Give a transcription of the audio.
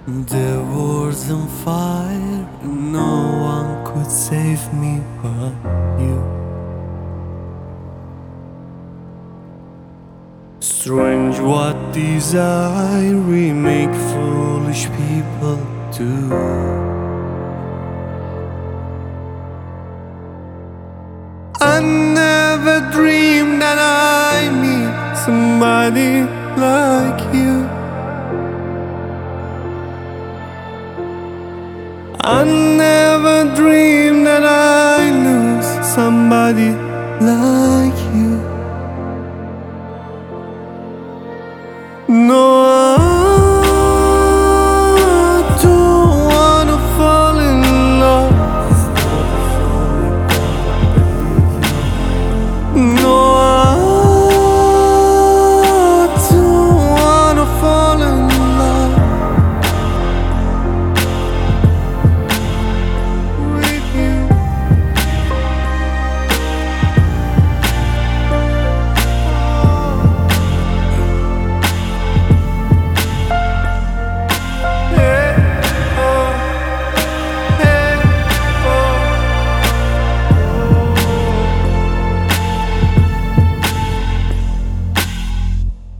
There was on fire, and no one could save me but you. Strange what desire we make foolish people do. I never dreamed that I meet somebody like you. I never dreamed that I lose somebody like you.